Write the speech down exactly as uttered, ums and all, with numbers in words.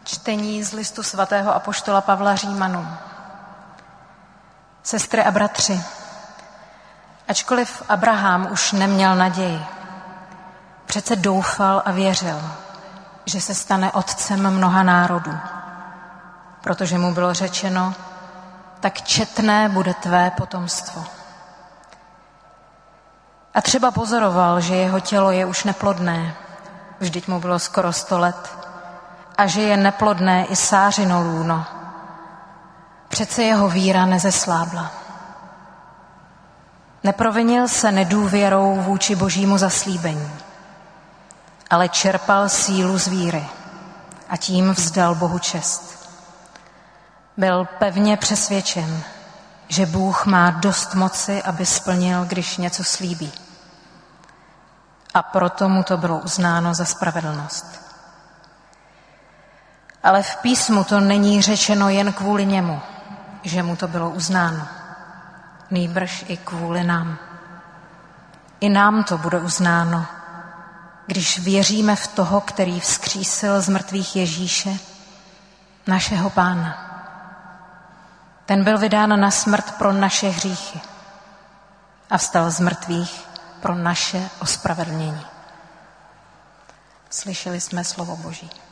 Čtení z listu svatého apoštola Pavla Římanům. Sestry a bratři, ačkoliv Abraham už neměl naději, přece doufal a věřil, že se stane otcem mnoha národů, protože mu bylo řečeno, tak četné bude tvé potomstvo. A třeba pozoroval, že jeho tělo je už neplodné, vždyť mu bylo skoro sto let, a že je neplodné i Sářino lůno. Přece jeho víra nezeslábla. Neprovinil se nedůvěrou vůči božímu zaslíbení, ale čerpal sílu z víry a tím vzdal Bohu čest. Byl pevně přesvědčen, že Bůh má dost moci, aby splnil, když něco slíbí. A proto mu to bylo uznáno za spravedlnost. Ale v písmu to není řečeno jen kvůli němu, že mu to bylo uznáno. Nýbrž i kvůli nám. I nám to bude uznáno, když věříme v toho, který vzkřísil z mrtvých Ježíše, našeho Pána. Ten byl vydán na smrt pro naše hříchy a vstal z mrtvých pro naše ospravedlnění. Slyšeli jsme slovo Boží.